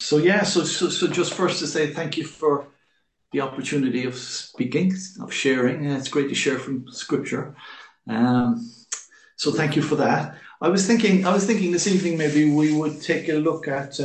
So just first to say thank you for the opportunity of speaking, of sharing. It's great to share from Scripture. Um, so thank you for that. I was thinking this evening maybe we would take a look at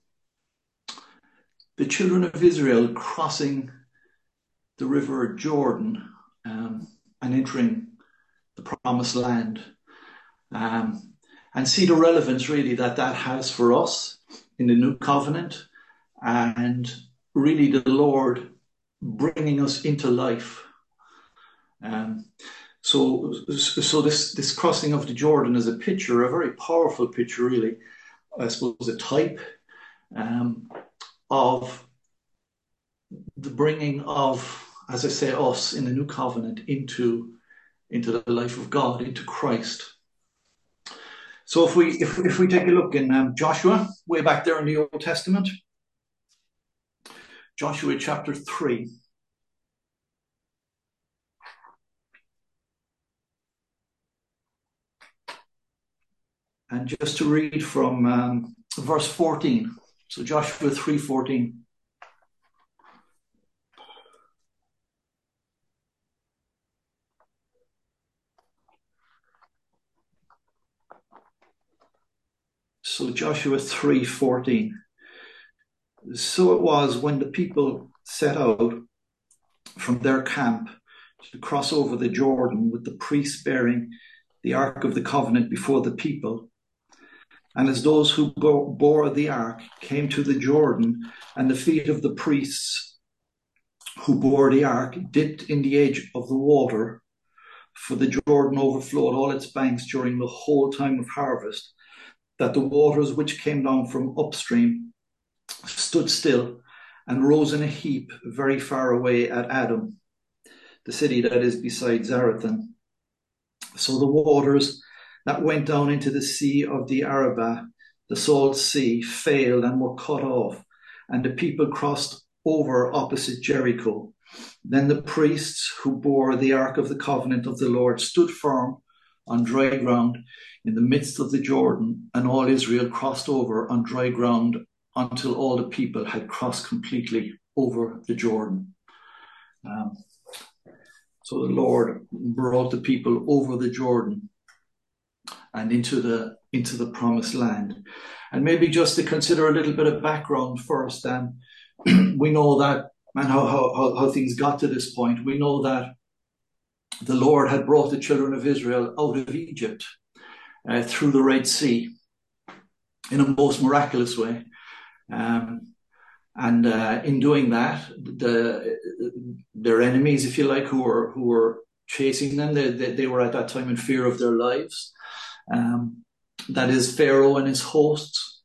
the children of Israel crossing the river Jordan and entering the promised land, um, and see the relevance really that has for us in the new covenant, and really the Lord bringing us into life. Um, so this crossing of the Jordan is a picture, a very powerful picture, really. I suppose a type um, of the bringing of, as I say, us in the new covenant into the life of God, into Christ. So if we take a look in Joshua, way back there in the Old Testament, Joshua chapter 3. And just to read from verse 14. So Joshua 3:14. So Joshua 3:14. So it was when the people set out from their camp to cross over the Jordan with the priests bearing the Ark of the Covenant before the people. And as those who bore the Ark came to the Jordan, and the feet of the priests who bore the Ark dipped in the edge of the water, for the Jordan overflowed all its banks during the whole time of harvest, that the waters which came down from upstream stood still and rose in a heap very far away at Adam, the city that is beside Zarethan. So the waters that went down into the sea of the Arabah, the salt sea, failed and were cut off, and the people crossed over opposite Jericho. Then the priests who bore the Ark of the Covenant of the Lord stood firm on dry ground in the midst of the Jordan, and all Israel crossed over on dry ground until all the people had crossed completely over the Jordan. So the Lord brought the people over the Jordan and into the promised land. And maybe just to consider a little bit of background first, we know that, and how things got to this point. We know that the Lord had brought the children of Israel out of Egypt through the Red Sea in a most miraculous way. And in doing that, their enemies, if you like, who were chasing them, they were at that time in fear of their lives. That is Pharaoh and his hosts.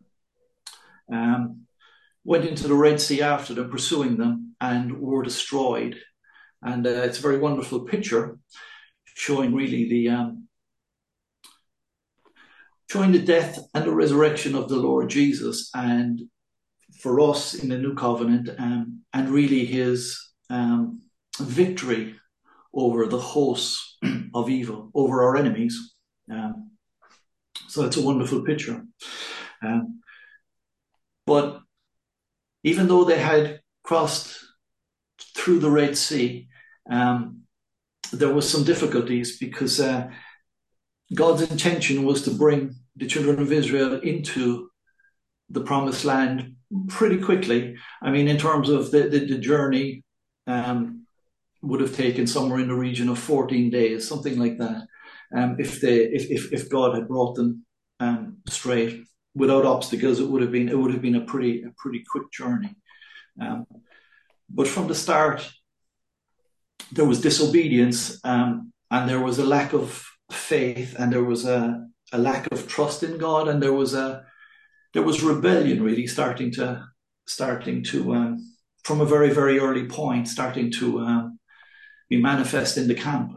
Went into the Red Sea after them, pursuing them, and were destroyed. And it's a very wonderful picture showing really showing the death and the resurrection of the Lord Jesus, and for us in the new covenant, and really his victory over the hosts of evil, over our enemies. So it's a wonderful picture. But even though they had crossed through the Red Sea, there was some difficulties, because God's intention was to bring the children of Israel into the promised land pretty quickly. I mean, in terms of the journey, would have taken somewhere in the region of 14 days, something like that. If God had brought them straight without obstacles, it would have been a pretty quick journey. But from the start, there was disobedience, and there was a lack of faith, and there was a lack of trust in God, and there was rebellion really starting to from a very, very early point, starting to be manifest in the camp.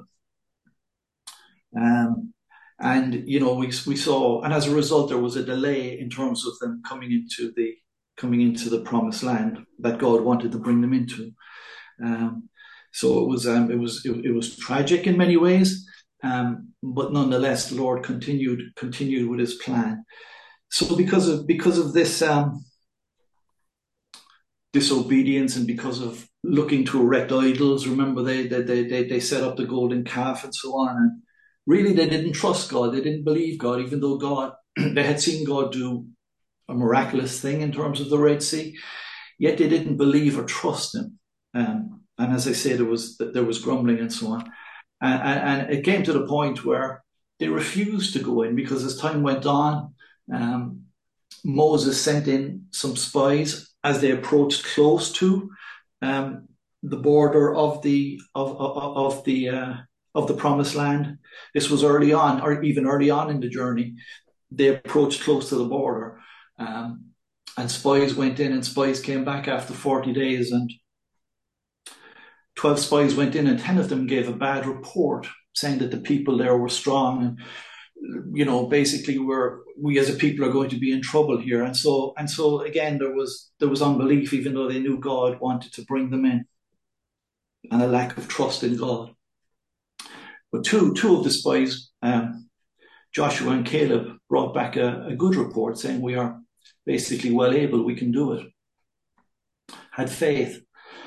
And we saw, and as a result, there was a delay in terms of them coming into the promised land that God wanted to bring them into. So it was tragic in many ways, but nonetheless, the Lord continued with His plan. So because of this disobedience and because of looking to erect idols. Remember, they set up the golden calf and so on. And really, they didn't trust God. They didn't believe God, even though God, they had seen God do a miraculous thing in terms of the Red Sea. Yet they didn't believe or trust Him. And as I say, there was grumbling and so on. And it came to the point where they refused to go in because as time went on, Moses sent in some spies as they approached close to the border of the promised land. This was early on, or even early on in the journey. They approached close to the border, and spies went in, and spies came back after 40 days, and 12 spies went in, and 10 of them gave a bad report, saying that the people there were strong, and basically we as a people are going to be in trouble here. And so again, there was unbelief, even though they knew God wanted to bring them in, and a lack of trust in God. But two of the spies, Joshua and Caleb, brought back a good report, saying we are basically well able, we can do it. Had faith,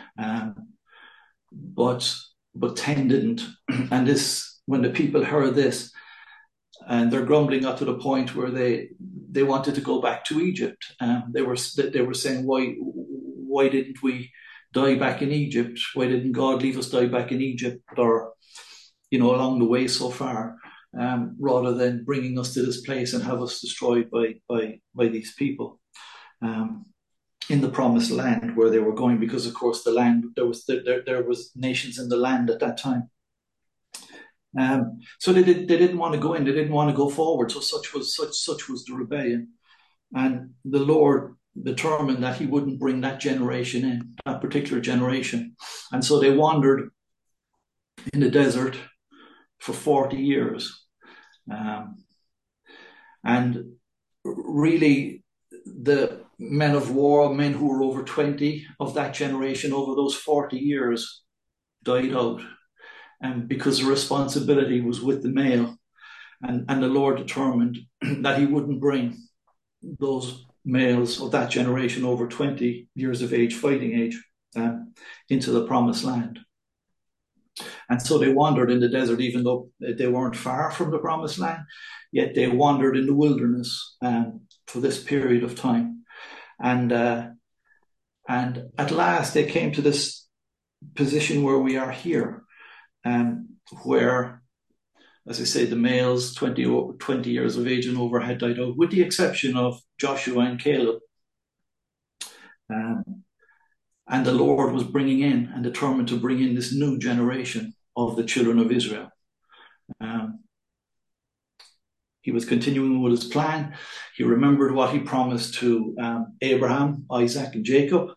but 10 didn't. And this, when the people heard this, and their grumbling got to the point where they wanted to go back to Egypt. They were saying, why didn't we die back in Egypt? Why didn't God leave us die back in Egypt, or along the way so far, rather than bringing us to this place and have us destroyed by these people in the promised land where they were going? Because of course the land, there was nations in the land at that time. So they didn't want to go in. They didn't want to go forward. So such was the rebellion, and the Lord determined that He wouldn't bring that generation in, that particular generation, and so they wandered in the desert for 40 years, and really the men of war, men who were over 20 of that generation over those 40 years, died out. And because the responsibility was with the male, and the Lord determined that He wouldn't bring those males of that generation over 20 years of age, fighting age, into the promised land. And so they wandered in the desert, even though they weren't far from the promised land, yet they wandered in the wilderness for this period of time. And at last they came to this position where we are here. Where, as I say, the males 20 years of age and over had died out, with the exception of Joshua and Caleb. And the Lord was bringing in and determined to bring in this new generation of the children of Israel. He was continuing with His plan. He remembered what He promised to Abraham, Isaac, and Jacob.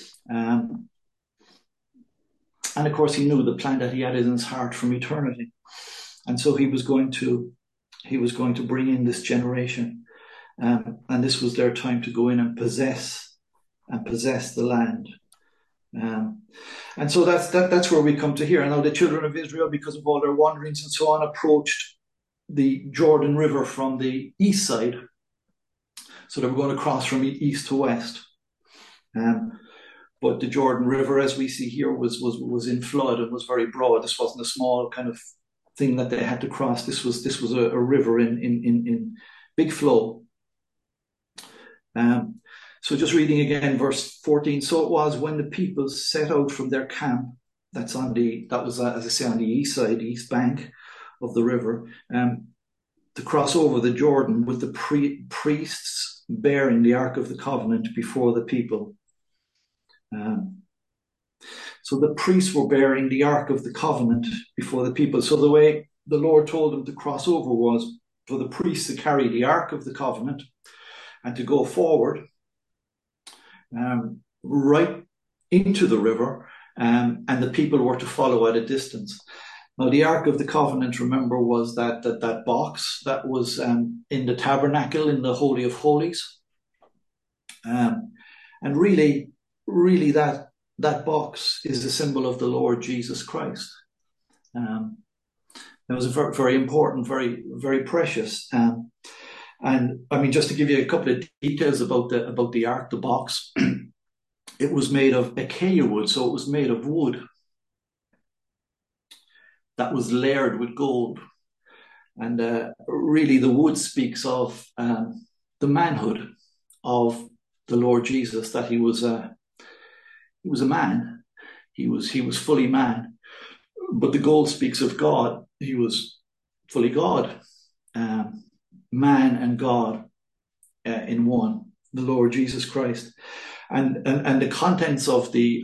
And of course, He knew the plan that He had in His heart from eternity. And so He was going to bring in this generation. And this was their time to go in and possess the land. And so that's where we come to here. And now the children of Israel, because of all their wanderings and so on, approached the Jordan River from the east side. So they were going to cross from east to west. But the Jordan River, as we see here, was in flood and was very broad. This wasn't a small kind of thing that they had to cross. This was a river in big flow. So just reading again, verse 14. So it was when the people set out from their camp. That was, as I say, on the east side, east bank of the river, to cross over the Jordan with the priests bearing the Ark of the Covenant before the people. So the priests were bearing the Ark of the Covenant before the people. So the way the Lord told them to cross over was for the priests to carry the Ark of the Covenant and to go forward right into the river, and the people were to follow at a distance. Now, the Ark of the Covenant, remember, was that box that was in the tabernacle in the Holy of Holies. And really that box is a symbol of the Lord Jesus Christ. It was very, very important, very, very precious. And I mean, just to give you a couple of details about the Ark, the box. it was made of acacia wood, so it was made of wood that was layered with gold. And really, the wood speaks of the manhood of the Lord Jesus, that he was a man. He was fully man. But the gold speaks of God. He was fully God, man and God in one, the Lord Jesus Christ. And the contents of the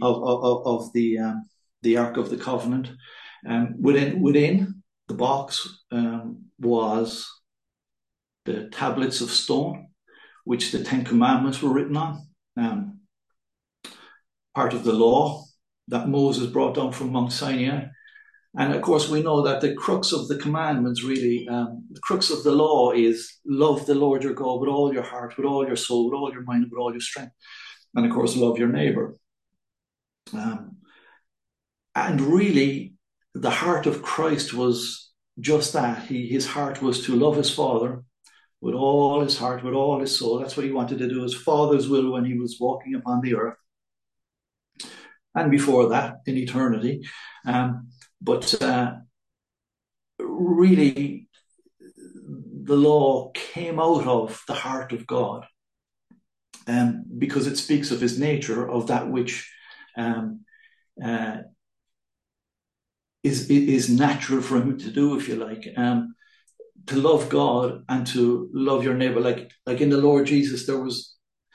Ark of the Covenant, within the box was the tablets of stone, which the Ten Commandments were written on, part of the law that Moses brought down from Mount Sinai. And of course, we know that the crux of the commandments, really, the crux of the law is love the Lord your God with all your heart, with all your soul, with all your mind, with all your strength. And of course, love your neighbor. And really, the heart of Christ was just that. His heart was to love his Father with all his heart, with all his soul. That's what he wanted to do, his Father's will, when he was walking upon the earth. And before that, in eternity. But really, the law came out of the heart of God, because it speaks of his nature, of that which is natural for him to do, if you like, to love God and to love your neighbor. Like in the Lord Jesus, there was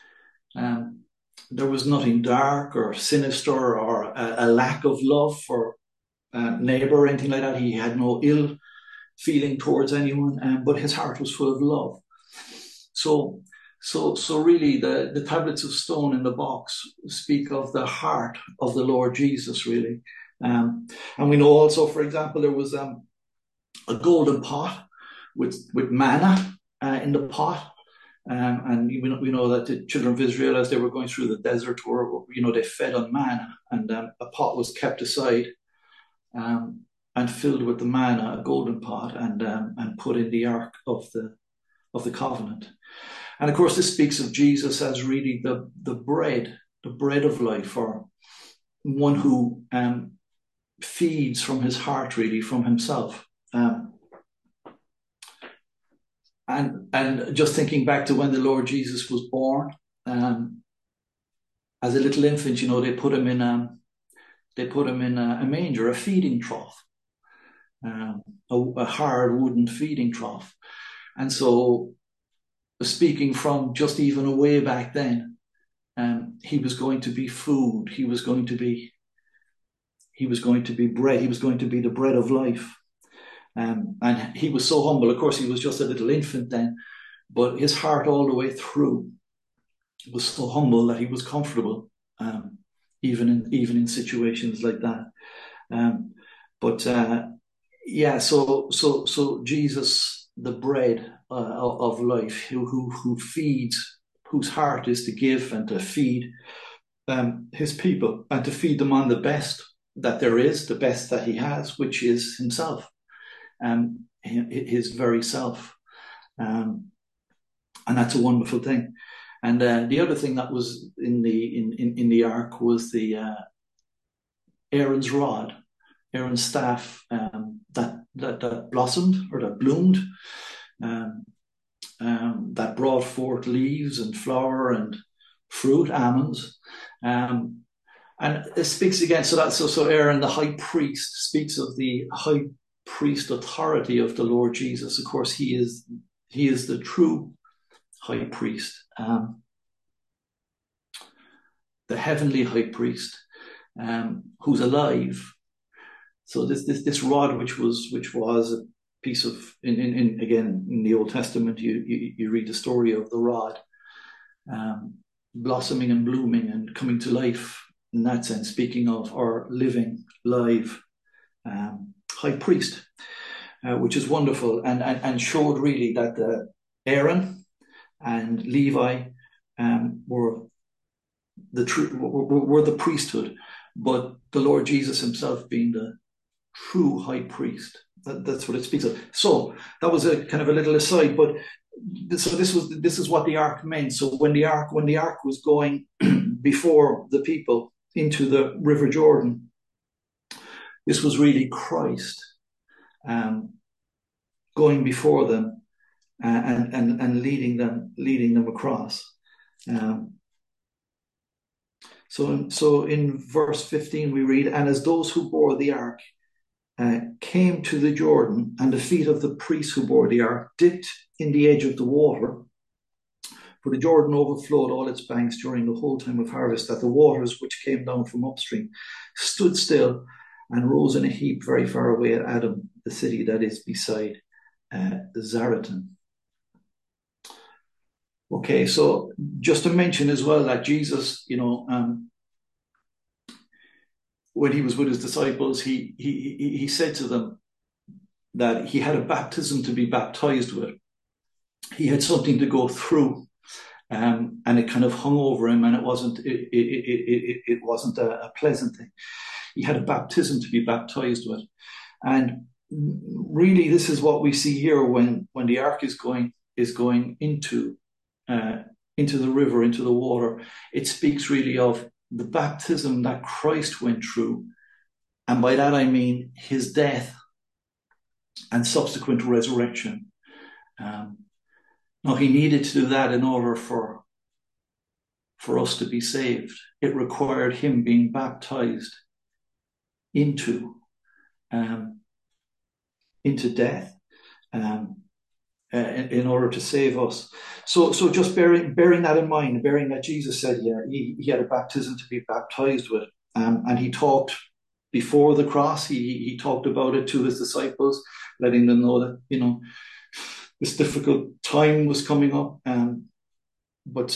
nothing dark or sinister or a lack of love for neighbor or anything like that. He had no ill feeling towards anyone, but his heart was full of love. So really, the tablets of stone in the box speak of the heart of the Lord Jesus, really. And we know also, for example, there was a golden pot with manna in the pot. And we know that the children of Israel, as they were going through the desert, they fed on manna, and a pot was kept aside and filled with the manna, a golden pot, and put in the Ark of the Covenant. And of course, this speaks of Jesus as really the bread of life, or one who feeds from his heart, really, from himself. And just thinking back to when the Lord Jesus was born, as a little infant, they put him in a manger, a feeding trough, a hard wooden feeding trough. And so, speaking from just even a way back then, he was going to be food. He was going to be bread. He was going to be the bread of life. And he was so humble. Of course, he was just a little infant then, but his heart all the way through was so humble that he was comfortable, even in situations like that. So Jesus, the bread of life, who feeds, whose heart is to give and to feed his people, and to feed them on the best that there is, the best that he has, which is himself. His very self, and that's a wonderful thing. And the other thing that was in the ark was the Aaron's rod, Aaron's staff, that blossomed, or that bloomed, that brought forth leaves and flower and fruit, almonds, and it speaks again. So Aaron, the high priest, speaks of the high priest authority of the Lord Jesus. Of course, he is the true high priest, the heavenly high priest, who's alive. So this rod, which was a piece of, in the Old Testament, you read the story of the rod blossoming and blooming and coming to life, in that sense, speaking of our living, live high priest, which is wonderful, and showed really that Aaron and Levi were the priesthood, but the Lord Jesus himself being the true high priest. That's what it speaks of. So that was a kind of a little aside, but this is what the ark meant. So when the ark was going before the people into the River Jordan. This was really Christ going before them and leading them across. So in verse 15 we read, "And as those who bore the ark came to the Jordan, and the feet of the priests who bore the ark dipped in the edge of the water, for the Jordan overflowed all its banks during the whole time of harvest, that the waters which came down from upstream stood still and rose in a heap very far away at Adam, the city that is beside Zaretan." Okay, so just to mention as well that Jesus, when he was with his disciples, he said to them that he had a baptism to be baptized with. He had something to go through, and it kind of hung over him, and it wasn't a pleasant thing. He had a baptism to be baptized with, and really, this is what we see here when the ark is going into the river, into the water. It speaks really of the baptism that Christ went through, and by that I mean his death and subsequent resurrection. Now, he needed to do that in order for us to be saved. It required him being baptized into death in order to save us. So just bearing that in mind, bearing that Jesus said, he had a baptism to be baptized with, and he talked before the cross. He talked about it to his disciples, letting them know that this difficult time was coming up, but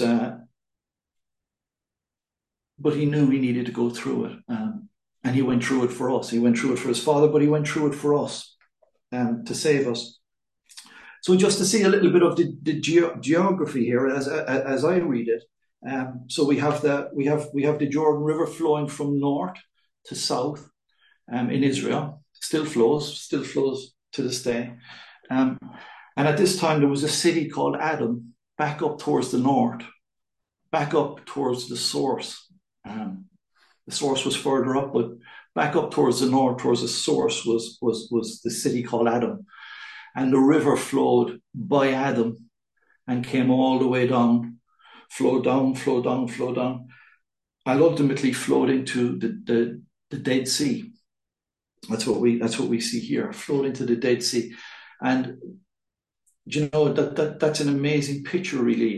he knew he needed to go through it, and he went through it for us. He went through it for his Father, but he went through it for us to save us. So just to see a little bit of the geography here, as I read it, so we have the Jordan River flowing from north to south in Israel. Still flows to this day. And at this time there was a city called Adam back up towards the north, back up towards the source. The source was further up, but back up towards the north, towards the source, was the city called Adam. And the river flowed by Adam and came all the way down, flowed down, and ultimately flowed into the Dead Sea. That's what we see here, flowed into the Dead Sea. And that's an amazing picture, really.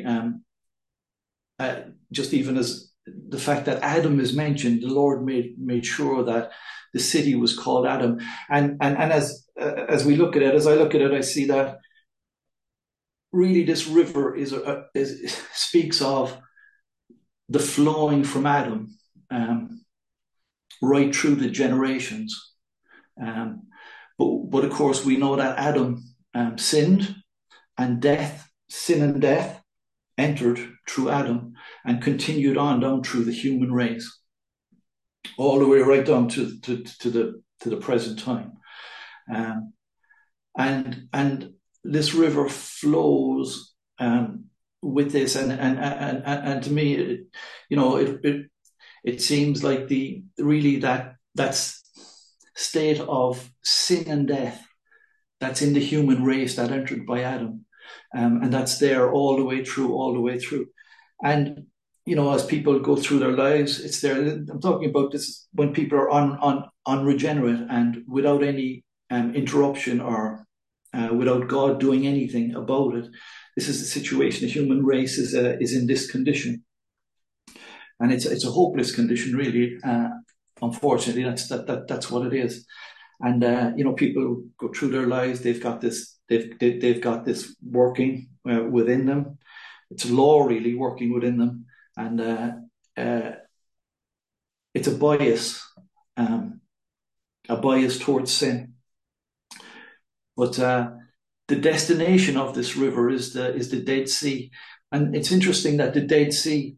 Just even as the fact that Adam is mentioned, the Lord made sure that the city was called Adam. And as we look at it, as I look at it, I see that really this river speaks of the flowing from Adam right through the generations. But of course, we know that Adam sinned, and sin and death entered through Adam and continued on down through the human race, all the way right down to the present time. And this river flows with this, and to me, it seems like that's state of sin and death that's in the human race that entered by Adam, and that's there all the way through. And as people go through their lives, it's there. I'm talking about this when people are unregenerate and without any interruption or without God doing anything about it. This is the situation. The human race is in this condition, and it's a hopeless condition, really. Unfortunately, that's what it is. And people go through their lives. They've got this working within them. It's law really working within them, and it's a bias towards sin. But the destination of this river is the Dead Sea, and it's interesting that the Dead Sea,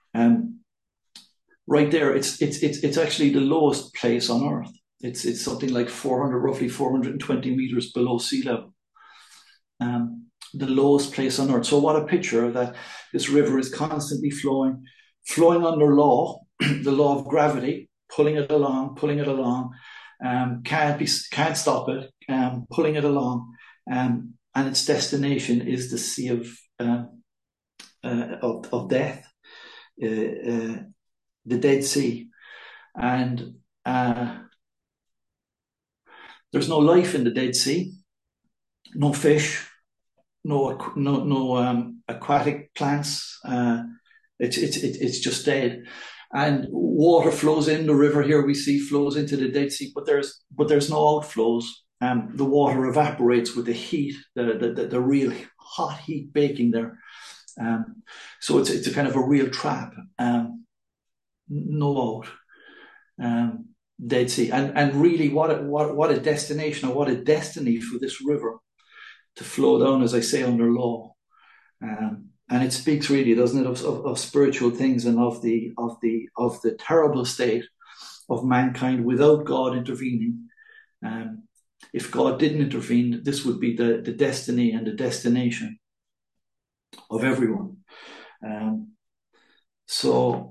right there, it's actually the lowest place on earth. It's something like roughly 420 meters below sea level. The lowest place on earth. So what a picture that this river is constantly flowing flowing under law, the law of gravity, pulling it along, can't stop it, pulling it along, and its destination is the sea of death, the Dead Sea, and there's no life in the Dead Sea, no fish, no aquatic plants. It's just dead. And water flows in the river here we see flows into the Dead Sea, but there's no outflows. The water evaporates with the heat, the real hot heat baking there. So it's a kind of a real trap. No out. Dead Sea, and really what a destination, or what a destiny for this river to flow down, as I say, under law. And it speaks really, doesn't it, of spiritual things, and of the terrible state of mankind without God intervening. If God didn't intervene, this would be the destiny and the destination of everyone. So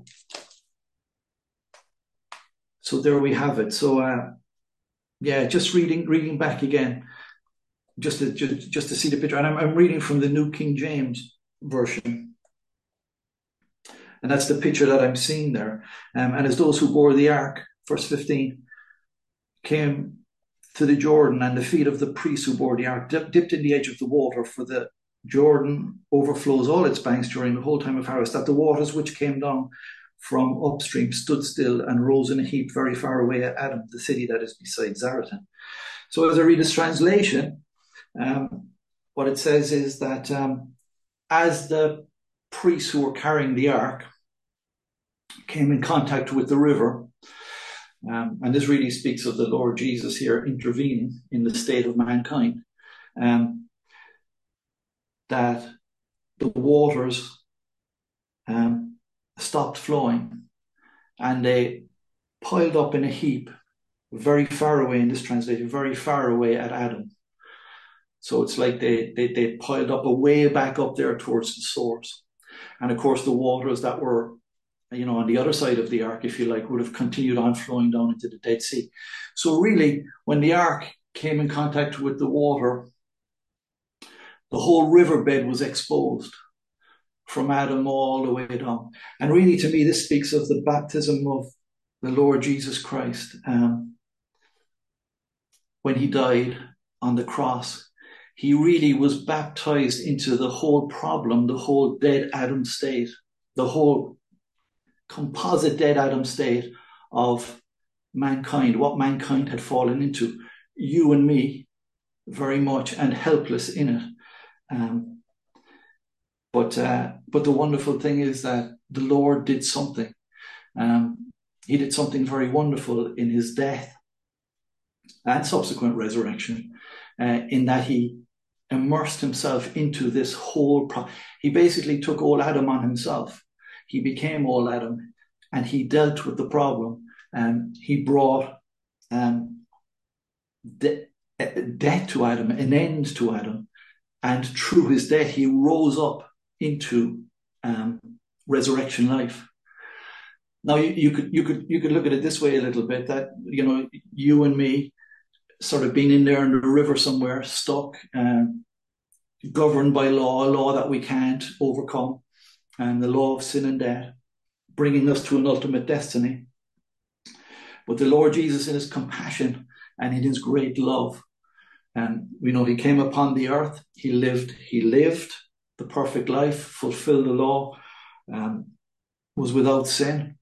there we have it. So just reading back again, just to see the picture. And I'm reading from the New King James Version, and that's the picture that I'm seeing there. And as those who bore the ark, verse 15, came to the Jordan, and the feet of the priests who bore the ark dipped in the edge of the water, for the Jordan overflows all its banks during the whole time of harvest, that the waters which came down from upstream stood still and rose in a heap very far away at Adam, the city that is beside Zaretan. So as I read this translation, what it says is that as the priests who were carrying the ark came in contact with the river, and this really speaks of the Lord Jesus here intervening in the state of mankind, that the waters stopped flowing, and they piled up in a heap very far away, in this translation, very far away at Adam. So it's like they piled up way back up there towards the source. And of course, the waters that were, on the other side of the ark, if you like, would have continued on flowing down into the Dead Sea. So really, when the ark came in contact with the water, the whole riverbed was exposed from Adam all the way down. And really, to me, this speaks of the baptism of the Lord Jesus Christ. When he died on the cross, he really was baptized into the whole problem, the whole dead Adam state, the whole composite dead Adam state of mankind, what mankind had fallen into, you and me, very much, and helpless in it. But the wonderful thing is that the Lord did something. He did something very wonderful in his death and subsequent resurrection, in that he immersed himself into this whole he basically took old Adam on himself. He became old Adam, and he dealt with the problem. He brought death to Adam, an end to Adam, and through his death he rose up into resurrection life. Now you could look at it this way a little bit, that you and me sort of being in there in the river somewhere, stuck, governed by law, a law that we can't overcome, and the law of sin and death, bringing us to an ultimate destiny. But the Lord Jesus, in his compassion and in his great love, he came upon the earth, he lived the perfect life, fulfilled the law, was without sin.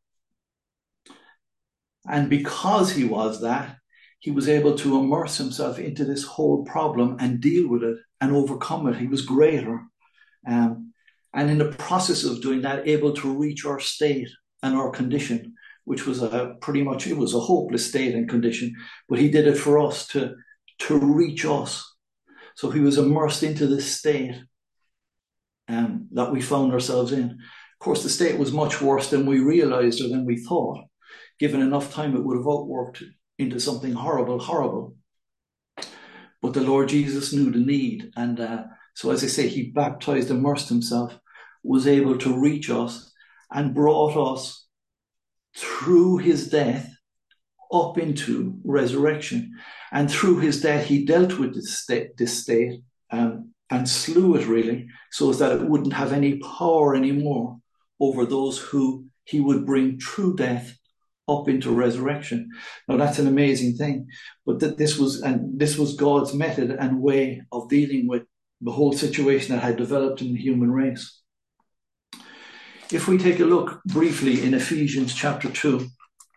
And because he was that, he was able to immerse himself into this whole problem and deal with it and overcome it. He was greater. And in the process of doing that, able to reach our state and our condition, which was it was a hopeless state and condition, but he did it for us to reach us. So he was immersed into this state that we found ourselves in. Of course, the state was much worse than we realized or than we thought. Given enough time, it would have outworked into something horrible. But the Lord Jesus knew the need. And so, as I say, he baptized, immersed himself, was able to reach us. and brought us through his death up into resurrection. And through his death, he dealt with this state and slew it, really, so that it wouldn't have any power anymore over those who he would bring through death up into resurrection. Now, that's an amazing thing. But this was God's method and way of dealing with the whole situation that had developed in the human race. If we take a look briefly in Ephesians chapter 2,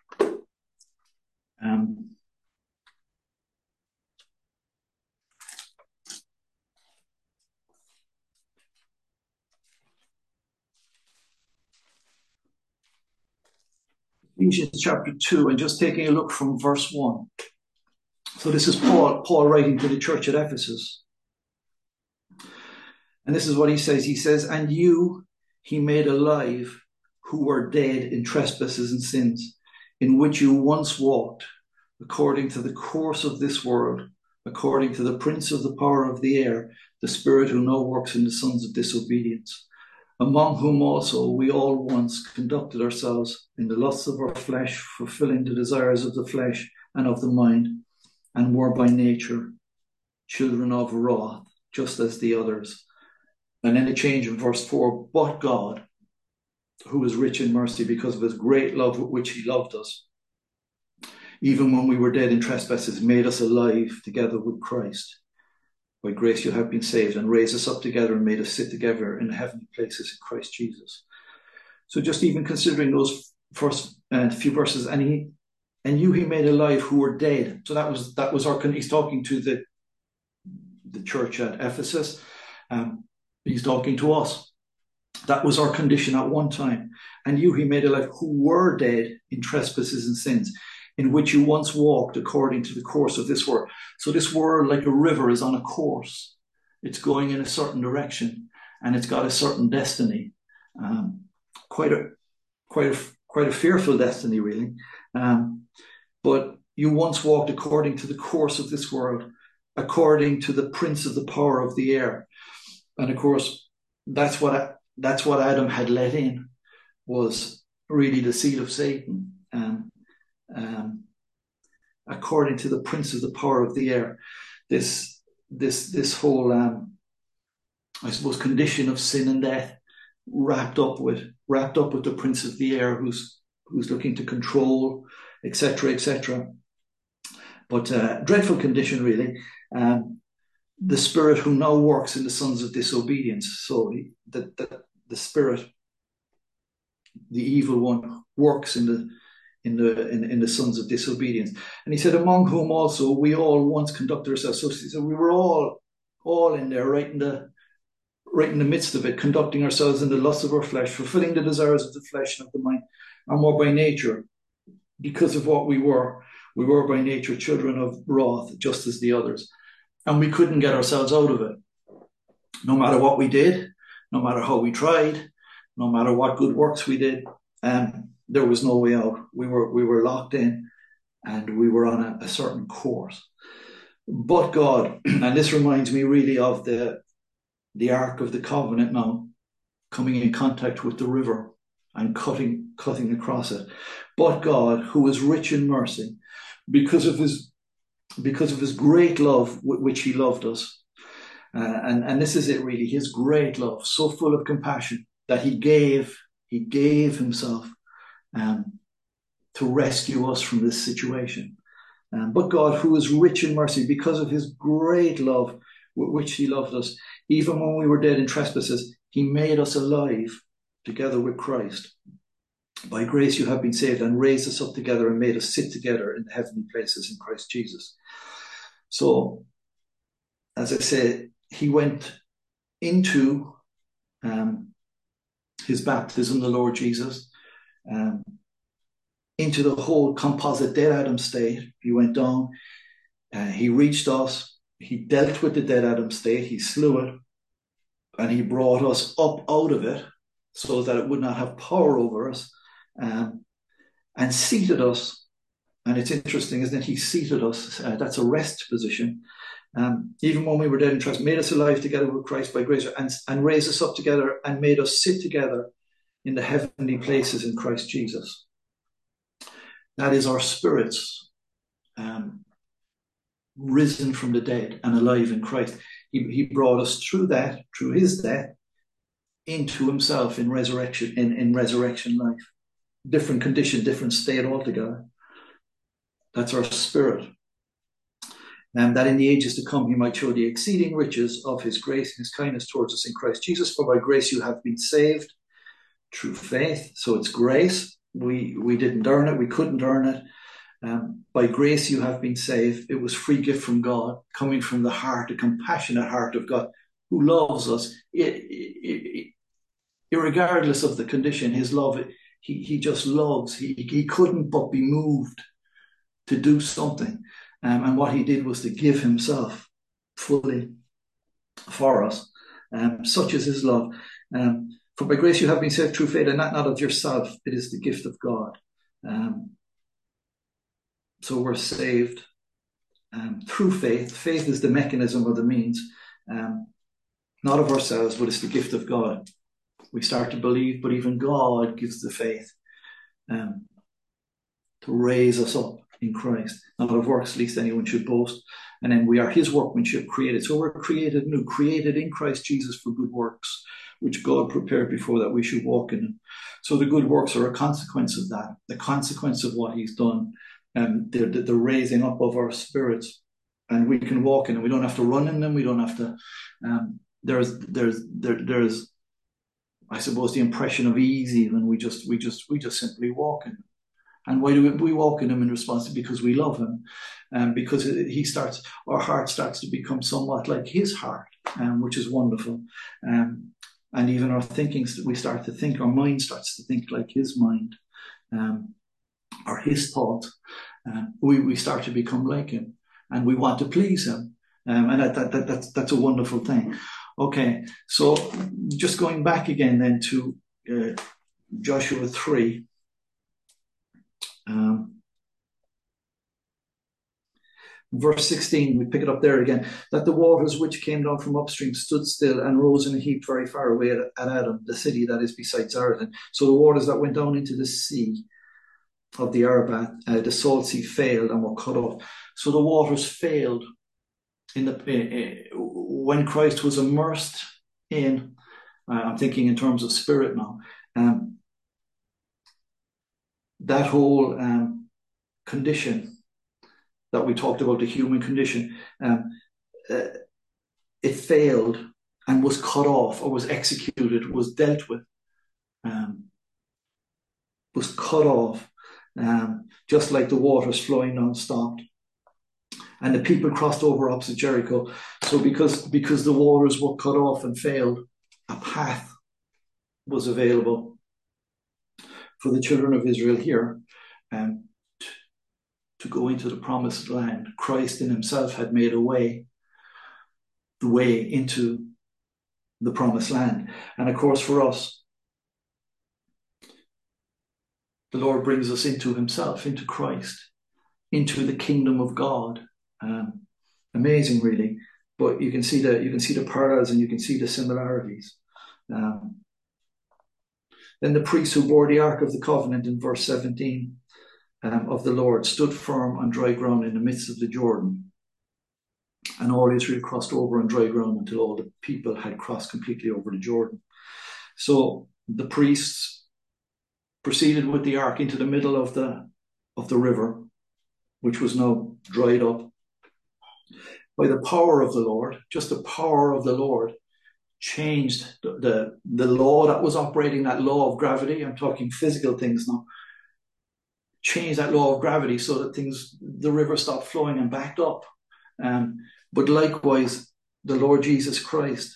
Ephesians chapter 2, and just taking a look from verse 1. So this is Paul writing to the church at Ephesus. And this is what he says. He says, "And you he made alive who were dead in trespasses and sins, in which you once walked, according to the course of this world, according to the prince of the power of the air, the spirit who now works in the sons of disobedience, among whom also we all once conducted ourselves in the lusts of our flesh, fulfilling the desires of the flesh and of the mind, and were by nature children of wrath, just as the others." And then a change in verse 4, "But God, who is rich in mercy because of his great love with which he loved us, even when we were dead in trespasses, made us alive together with Christ. By grace you have been saved, and raised us up together and made us sit together in the heavenly places in Christ Jesus." So just even considering those first few verses, and you he made alive who were dead. So that was he's talking to the church at Ephesus. He's talking to us. That was our condition at one time. "And you he made alive who were dead in trespasses and sins, in which you once walked according to the course of this world." So this world, like a river, is on a course. It's going in a certain direction, and it's got a certain destiny. Quite a fearful destiny, really. But you once walked according to the course of this world, according to the prince of the power of the air. And of course, that's what Adam had let in, was really the seed of Satan. According to the prince of the power of the air, this whole I suppose condition of sin and death, wrapped up with the prince of the air, who's looking to control, etc., etc. But dreadful condition, really. The spirit who now works in the sons of disobedience. So the spirit, the evil one, works in the sons of disobedience. And he said, "Among whom also we all once conducted ourselves." So we were all in there, right in the midst of it, conducting ourselves in the lusts of our flesh, fulfilling the desires of the flesh and of the mind, and were by nature, because of what we were by nature children of wrath, just as the others. And we couldn't get ourselves out of it. No matter what we did, no matter how we tried, no matter what good works we did, there was no way out. We were locked in, and we were on a certain course. But God, and this reminds me really of the Ark of the Covenant now, coming in contact with the river and cutting across it. But God, who is rich in mercy, because of his great love with which he loved us. And this is it, really, his great love, so full of compassion, that he gave himself to rescue us from this situation. But God, who is rich in mercy, because of his great love with which he loved us, even when we were dead in trespasses, he made us alive together with Christ. By grace you have been saved, and raised us up together and made us sit together in the heavenly places in Christ Jesus. So, as I said, he went into his baptism, the Lord Jesus, into the whole composite dead Adam state. He went down, he reached us, he dealt with the dead Adam state, he slew it, and he brought us up out of it so that it would not have power over us, and seated us. And it's interesting, isn't it? He seated us. That's a rest position. Even when we were dead in trust, made us alive together with Christ by grace, and raised us up together and made us sit together in the heavenly places in Christ Jesus. That is our spirits risen from the dead and alive in Christ. He brought us through that, through his death, into himself in resurrection, in resurrection life. Different condition, different state altogether. That's our spirit. And that in the ages to come he might show the exceeding riches of his grace and his kindness towards us in Christ Jesus. For by grace you have been saved through faith. So it's grace. We didn't earn it. We couldn't earn it. By grace you have been saved. It was free gift from God, coming from the heart, the compassionate heart of God, who loves us, irregardless of the condition. His love, he just loves. He couldn't but be moved to do something. And what he did was to give himself fully for us. Such is his love. For by grace you have been saved through faith, and that not of yourself. It is the gift of God. So we're saved through faith. Faith is the mechanism or the means, not of ourselves, but it's the gift of God. We start to believe, but even God gives the faith to raise us up in Christ, not of works, lest anyone should boast. And then we are his workmanship created. So we're created new, created in Christ Jesus for good works, which God prepared before that we should walk in them. So the good works are a consequence of that, the consequence of what he's done, the raising up of our spirits. And we can walk in them. We don't have to run in them. We don't have to. There's I suppose the impression of ease. Even we just simply walk in them. And why do we walk in him in response? Because we love him, because our heart starts to become somewhat like his heart, which is wonderful. And even our thinking, we start to think, our mind starts to think like his mind, or his thoughts. We start to become like him, and we want to please him, and that's a wonderful thing. Okay, so just going back again then to Joshua 3. Verse 16, we pick it up there again, that the waters which came down from upstream stood still and rose in a heap very far away at Adam, the city that is beside Zaratan. So the waters that went down into the sea of the Arabah, the salt sea, failed and were cut off. So the waters failed when Christ was immersed in, I'm thinking in terms of spirit now, that whole condition that we talked about, the human condition, it failed and was cut off, or was executed, was dealt with, was cut off, just like the waters flowing non-stop. And the people crossed over opposite Jericho. So because the waters were cut off and failed, a path was available for the children of Israel here, to go into the promised land. Christ in himself had made the way into the promised land. And of course, for us, the Lord brings us into himself, into Christ, into the kingdom of God. Amazing, really. But you can see the parallels and you can see the similarities. Then the priests who bore the Ark of the Covenant in verse 17 of the Lord stood firm on dry ground in the midst of the Jordan. And all Israel crossed over on dry ground until all the people had crossed completely over the Jordan. So the priests proceeded with the ark into the middle of the river, which was now dried up. By the power of the Lord, just the power of the Lord changed the law that was operating, that law of gravity. I'm talking physical things now. Changed that law of gravity so that the river stopped flowing and backed up. But likewise, the Lord Jesus Christ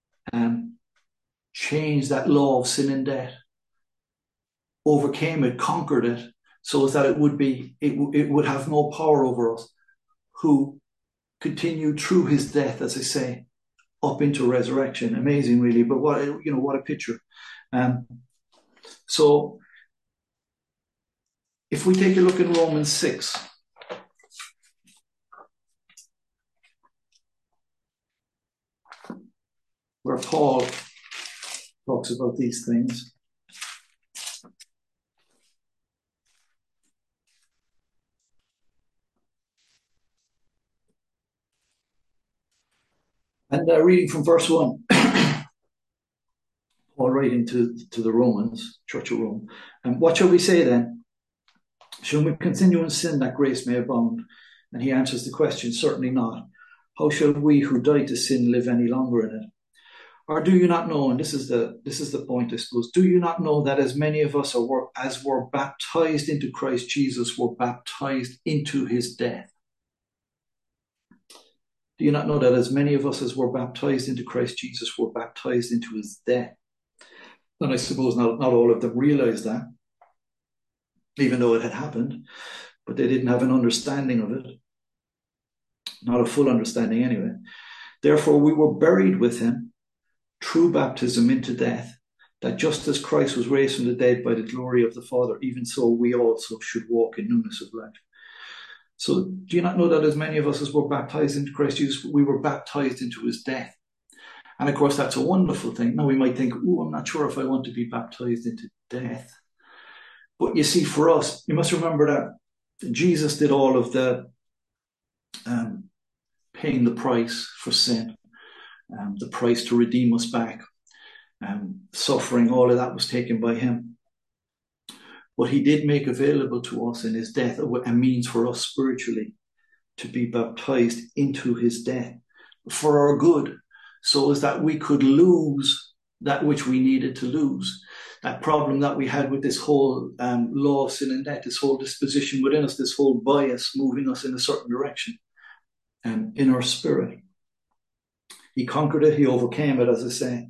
changed that law of sin and death, overcame it, conquered it, so that it would have no power over us, who continued through his death, as I say, up into resurrection. Amazing, really. But what a picture. So if we take a look in Romans 6, where Paul talks about these things. And reading from verse 1, Paul writing to the Romans, Church of Rome. And what shall we say then? Shall we continue in sin that grace may abound? And he answers the question, certainly not. How shall we who died to sin live any longer in it? Or do you not know, and this is the point, I suppose, do you not know that as many of us as were baptized into Christ Jesus were baptized into his death? Do you not know that as many of us as were baptized into Christ Jesus were baptized into his death? And I suppose not all of them realized that, even though it had happened, but they didn't have an understanding of it. Not a full understanding anyway. Therefore, we were buried with him through baptism into death, that just as Christ was raised from the dead by the glory of the Father, even so we also should walk in newness of life. So do you not know that as many of us as were baptized into Christ Jesus, we were baptized into his death? And of course, that's a wonderful thing. Now we might think, I'm not sure if I want to be baptized into death. But you see, for us, you must remember that Jesus did all of the paying the price for sin, the price to redeem us back, suffering, all of that was taken by him. But he did make available to us in his death a means for us spiritually to be baptized into his death for our good, so as that we could lose that which we needed to lose. That problem that we had with this whole law, sin and death, this whole disposition within us, this whole bias moving us in a certain direction in our spirit. He conquered it, he overcame it, as I say.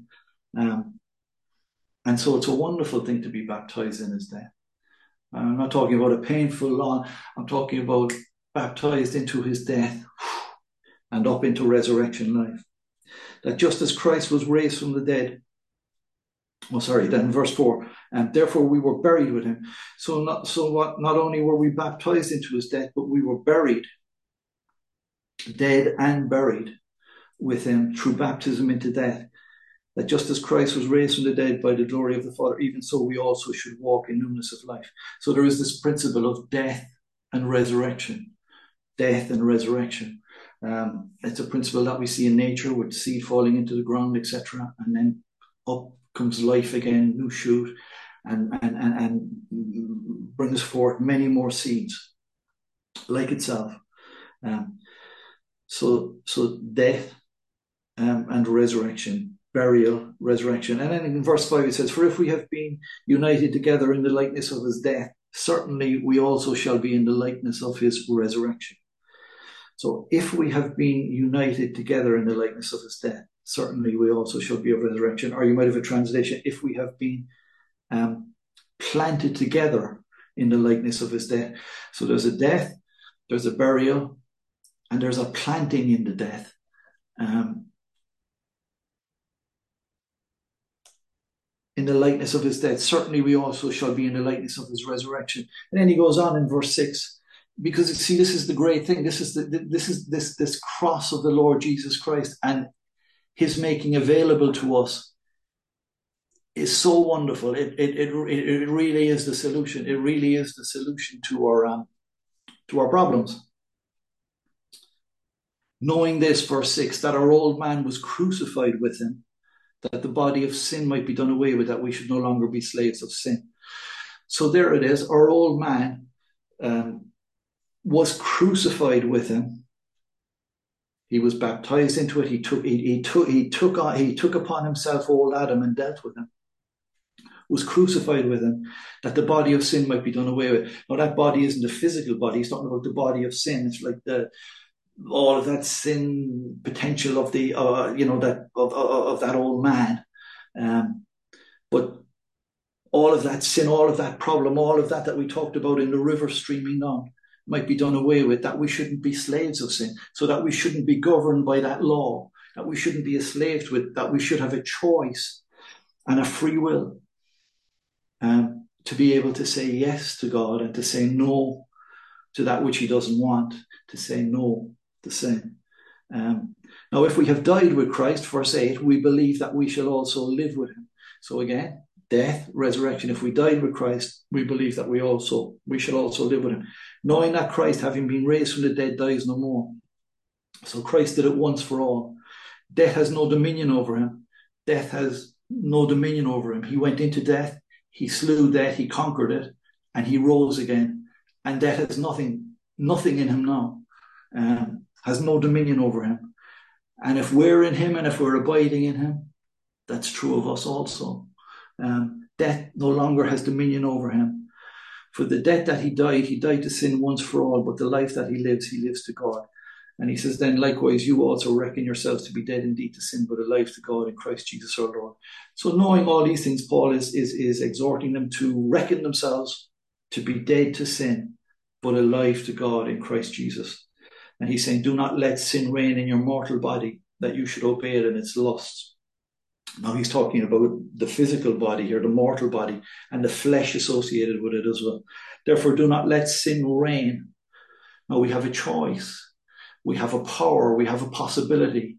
And so it's a wonderful thing to be baptized in his death. I'm not talking about a painful law, I'm talking about baptized into his death and up into resurrection life. That just as Christ was raised from the dead, then verse 4, and therefore we were buried with him. Not only were we baptized into his death, but we were buried, dead and buried with him through baptism into death. That just as Christ was raised from the dead by the glory of the Father, even so we also should walk in newness of life. So there is this principle of death and resurrection. Death and resurrection. It's a principle that we see in nature with seed falling into the ground, etc. And then up comes life again, new shoot, and brings forth many more seeds like itself. So death and resurrection, burial, resurrection. And then in verse 5 it says, for if we have been united together in the likeness of his death, certainly we also shall be in the likeness of his resurrection. So if we have been united together in the likeness of his death, certainly we also shall be of resurrection. Or you might have a translation, if we have been planted together in the likeness of his death. So there's a death, there's a burial, and there's a planting in the death. In the likeness of his death, certainly we also shall be in the likeness of his resurrection. And then he goes on in verse 6, because see, this is the great thing. This is this cross of the Lord Jesus Christ and his making available to us is so wonderful. It really is the solution. It really is the solution to our problems. Knowing this, verse 6, that our old man was crucified with him, that the body of sin might be done away with, that we should no longer be slaves of sin. So there it is. Our old man was crucified with him. He was baptized into it. He took upon himself old Adam and dealt with him. Was crucified with him, that the body of sin might be done away with. Now that body isn't a physical body. He's talking about the body of sin. It's like all of that sin potential of the of that old man, but all of that sin, all of that problem, all of that we talked about in the river streaming down might be done away with, that we shouldn't be slaves of sin, so that we shouldn't be governed by that law, that we shouldn't be enslaved with, that we should have a choice and a free will to be able to say yes to God and to say no to that which he doesn't want, to say no to sin. Now, if we have died with Christ, verse 8, we believe that we shall also live with him. So again, death, resurrection. If we died with Christ, we believe that we shall also live with him. Knowing that Christ, having been raised from the dead, dies no more. So Christ did it once for all. Death has no dominion over him. Death has no dominion over him. He went into death. He slew death. He conquered it, and he rose again. And death has nothing in him now. Has no dominion over him. And if we're in him and if we're abiding in him, that's true of us also. Death no longer has dominion over him. For the death that he died to sin once for all, but the life that he lives to God. And he says, then likewise, you also reckon yourselves to be dead indeed to sin, but alive to God in Christ Jesus our Lord. So knowing all these things, Paul is exhorting them to reckon themselves to be dead to sin, but alive to God in Christ Jesus. And he's saying, do not let sin reign in your mortal body, that you should obey it in its lusts. Now he's talking about the physical body here, the mortal body, and the flesh associated with it as well. Therefore, do not let sin reign. Now we have a choice. We have a power. We have a possibility.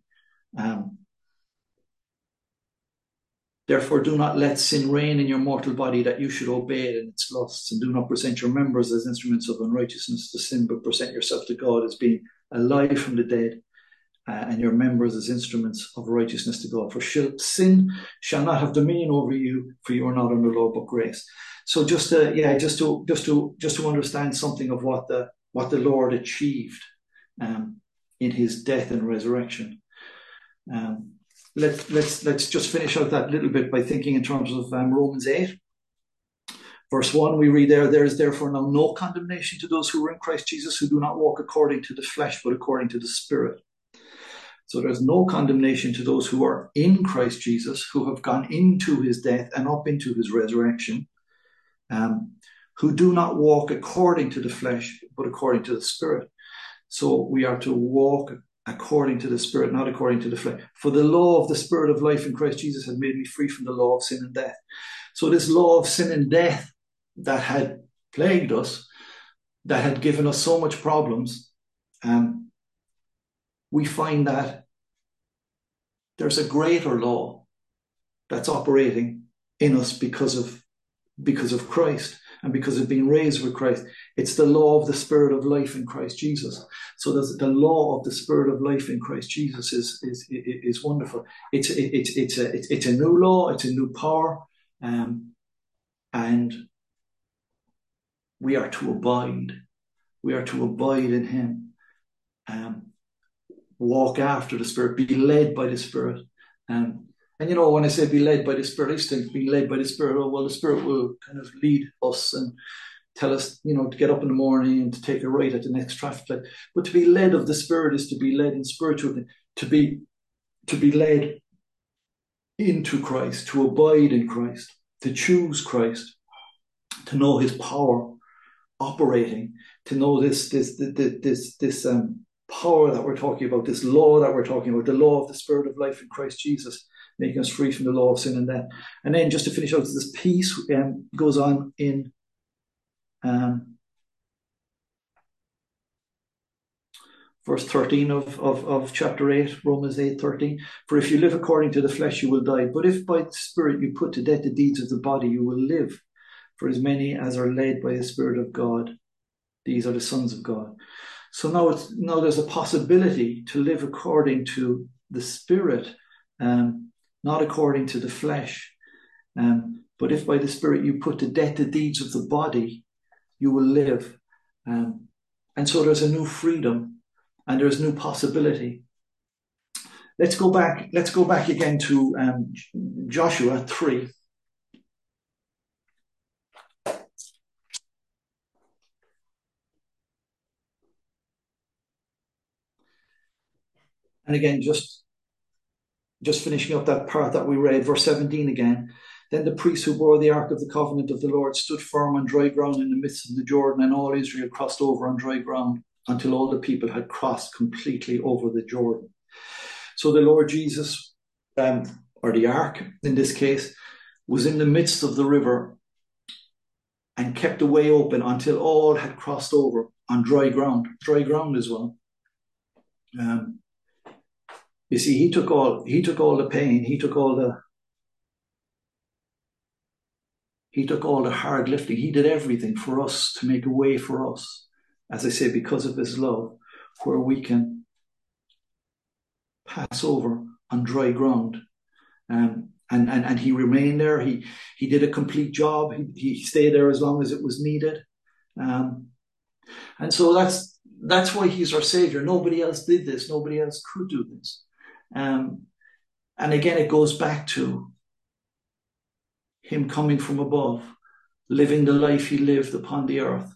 Therefore, do not let sin reign in your mortal body, that you should obey it in its lusts, and do not present your members as instruments of unrighteousness to sin, but present yourself to God as being alive from the dead, and your members as instruments of righteousness to God. For sin shall not have dominion over you, for you are not under law but grace. So just to understand something of what the Lord achieved in his death and resurrection. Let's just finish out that little bit by thinking in terms of Romans 8. Verse 1, we read there is therefore now no condemnation to those who are in Christ Jesus, who do not walk according to the flesh, but according to the Spirit. So there's no condemnation to those who are in Christ Jesus, who have gone into his death and up into his resurrection, who do not walk according to the flesh, but according to the Spirit. So we are to walk according to the Spirit, not according to the flesh. For the law of the Spirit of life in Christ Jesus had made me free from the law of sin and death. So this law of sin and death that had plagued us, that had given us so much problems, we find that there's a greater law that's operating in us because of Christ and because of being raised with Christ. It's the law of the Spirit of life in Christ Jesus. So the law of the Spirit of life in Christ Jesus is wonderful. It's a new law. It's a new power, and we are to abide. We are to abide in him. Walk after the Spirit, be led by the Spirit. And when I say be led by the Spirit, I used to think being led by the Spirit, the Spirit will kind of lead us and tell us, to get up in the morning and to take a right at the next traffic light. But to be led of the Spirit is to be led in spiritual, to be led into Christ, to abide in Christ, to choose Christ, to know his power operating, to know this power that we're talking about, this law that we're talking about, the law of the Spirit of life in Christ Jesus, making us free from the law of sin and death. And then just to finish out, this peace goes on in verse 13 of chapter 8, Romans 8:13. For if you live according to the flesh, you will die. But if by the Spirit you put to death the deeds of the body, you will live. For as many as are led by the Spirit of God, these are the sons of God. So now there's a possibility to live according to the Spirit, not according to the flesh. But if by the Spirit you put to death the deeds of the body, you will live. And so there's a new freedom and there's new possibility. Let's go back again to Joshua 3. And again, just finishing up that part that we read, verse 17 again. Then the priests who bore the ark of the covenant of the Lord stood firm on dry ground in the midst of the Jordan, and all Israel crossed over on dry ground until all the people had crossed completely over the Jordan. So the Lord Jesus, or the ark in this case, was in the midst of the river and kept the way open until all had crossed over on dry ground as well. You see, he took all the pain, he took all the hard lifting, he did everything for us to make a way for us, as I say, because of his love, where we can pass over on dry ground. And he remained there. He did a complete job. He stayed there as long as it was needed. And so that's why he's our savior. Nobody else did this. Nobody else could do this. And again, it goes back to him coming from above, living the life he lived upon the earth,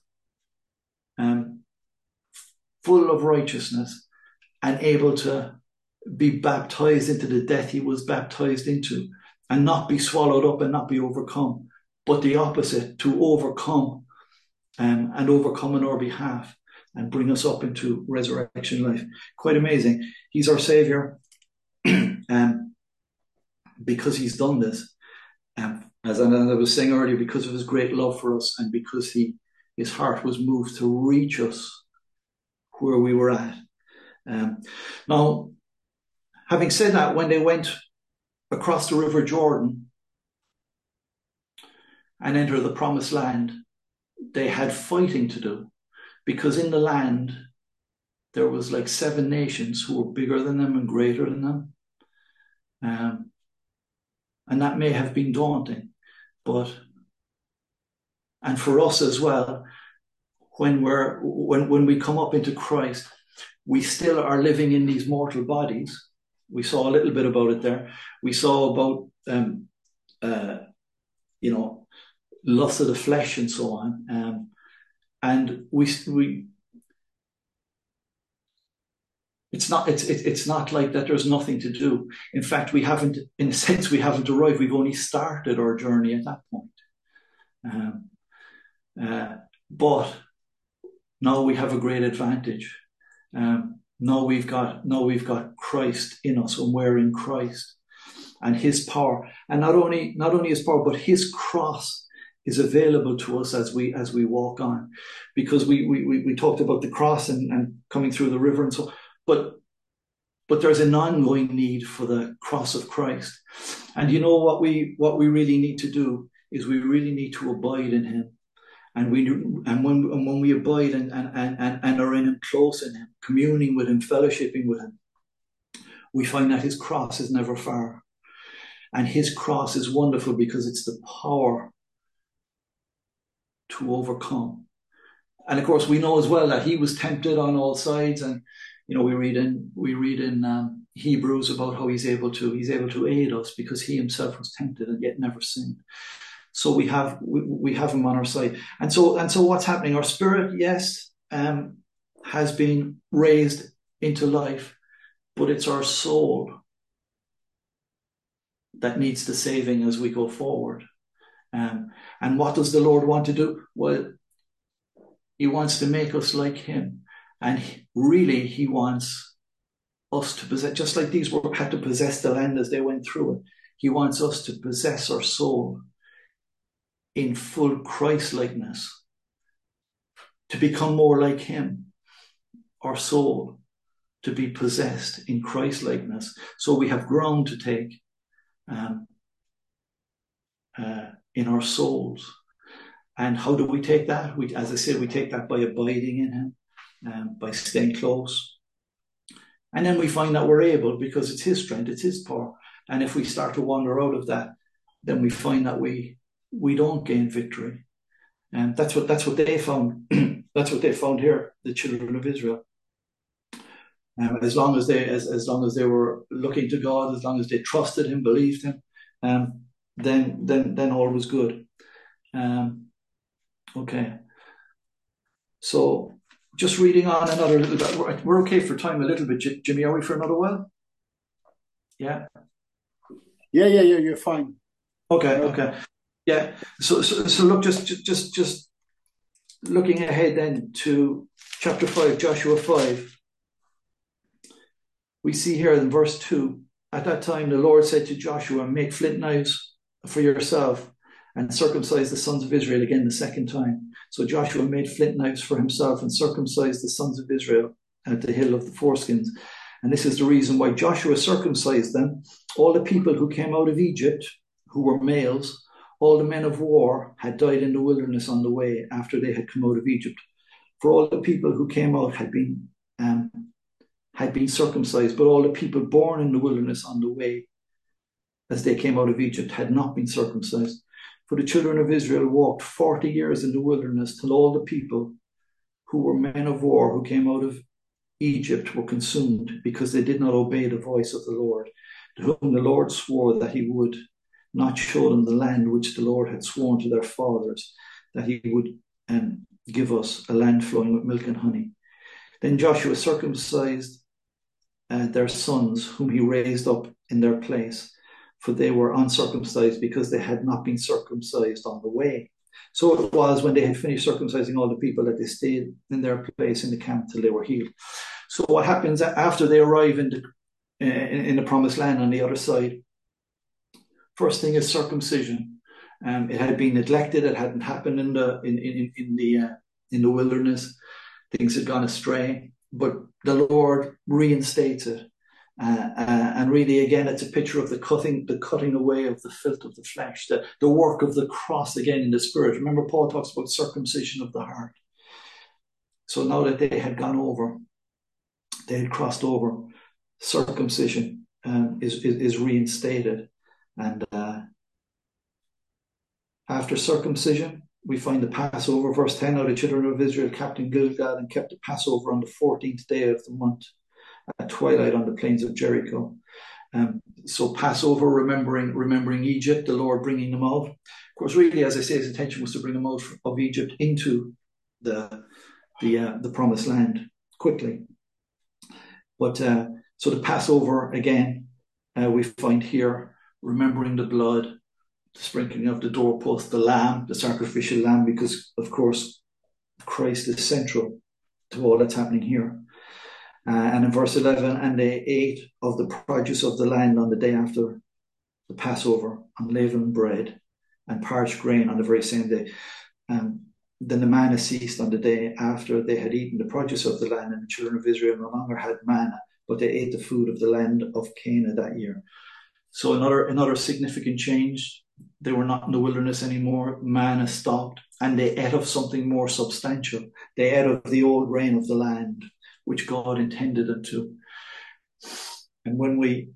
full of righteousness and able to be baptized into the death he was baptized into, and not be swallowed up and not be overcome, but the opposite, to overcome, and overcome on our behalf and bring us up into resurrection life. Quite amazing. He's our savior, because he's done this. As I was saying earlier, because of his great love for us, and because his heart was moved to reach us where we were at. Now, having said that, when they went across the River Jordan and entered the Promised Land, they had fighting to do, because in the land there was like 7 nations who were bigger than them and greater than them. And that may have been daunting, and for us as well, when we come up into Christ, we still are living in these mortal bodies. We saw a little bit about it there. We saw about lust of the flesh and so on. And it's not like that there's nothing to do. In fact, we haven't arrived. We've only started our journey at that point. But now we have a great advantage. Now we've got Christ in us, and we're in Christ, and his power, and not only his power, but his cross is available to us as we walk on, because we talked about the cross and coming through the river and so, but there's an ongoing need for the cross of Christ. And you know what we really need to do is we really need to abide in him. And when we abide and are in him, close in him, communing with him, fellowshipping with him, we find that his cross is never far. And his cross is wonderful because it's the power to overcome. And of course, we know as well that he was tempted on all sides. And we read in Hebrews about how he's able to aid us, because he himself was tempted and yet never sinned. So we have him on our side. And so what's happening? Our spirit, yes, has been raised into life, but it's our soul that needs the saving as we go forward. And what does the Lord want to do? Well, he wants to make us like him. And really, he wants us to possess, just like these had to possess the land as they went through it. He wants us to possess our soul in full Christ-likeness, to become more like him, our soul, to be possessed in Christ-likeness. So we have ground to take in our souls. And how do we take that? As I said, we take that by abiding in him, by staying close. And then we find that we're able, because it's his strength, it's his power. And if we start to wander out of that, then we find that we don't gain victory. And that's what they found. That's what they found here, the children of Israel. As long as they were looking to God, as long as they trusted him, believed him, then all was good. Okay. So just reading on another little bit. We're okay for time a little bit. Jimmy, are we for another while? Yeah. Yeah. You're fine. Okay. Yeah. So look, just looking ahead then to chapter 5, Joshua 5. We see here in verse 2, at that time the Lord said to Joshua, make flint knives for yourself and circumcise the sons of Israel again the second time. So Joshua made flint knives for himself and circumcised the sons of Israel at the hill of the foreskins. And this is the reason why Joshua circumcised them. All the people who came out of Egypt, who were males, all the men of war had died in the wilderness on the way after they had come out of Egypt. For all the people who came out had been circumcised, but all the people born in the wilderness on the way as they came out of Egypt had not been circumcised. For the children of Israel walked 40 years in the wilderness till all the people who were men of war who came out of Egypt were consumed because they did not obey the voice of the Lord, to whom the Lord swore that he would not show them the land which the Lord had sworn to their fathers, that he would give us a land flowing with milk and honey. Then Joshua circumcised their sons, whom he raised up in their place, for they were uncircumcised because they had not been circumcised on the way. So it was when they had finished circumcising all the people that they stayed in their place in the camp till they were healed. So what happens after they arrive in the promised land on the other side? First thing is circumcision. It had been neglected. It hadn't happened in the wilderness. Things had gone astray, but the Lord reinstates it. And really, again, it's a picture of the cutting away of the filth of the flesh, the work of the cross again in the spirit. Remember, Paul talks about circumcision of the heart. So now that they had gone over, they had crossed over, circumcision is reinstated. And after circumcision, we find the Passover, verse 10. Now the children of Israel camped in Gilgal and kept the Passover on the 14th day of the month, at twilight on the plains of Jericho. So Passover, remembering Egypt, the Lord bringing them out. Of course, really, as I say, his intention was to bring them out of Egypt into the promised land quickly. But so the Passover again, we find here remembering the blood, the sprinkling of the doorpost, the lamb, the sacrificial lamb, because of course Christ is central to all that's happening here. And in verse 11, and they ate of the produce of the land on the day after the Passover, unleavened bread and parched grain on the very same day. Then the manna ceased on the day after they had eaten the produce of the land, and the children of Israel no longer had manna, but they ate the food of the land of Canaan that year. So another significant change. They were not in the wilderness anymore. Manna stopped, and they ate of something more substantial. They ate of the old rain of the land, which God intended them to. And when we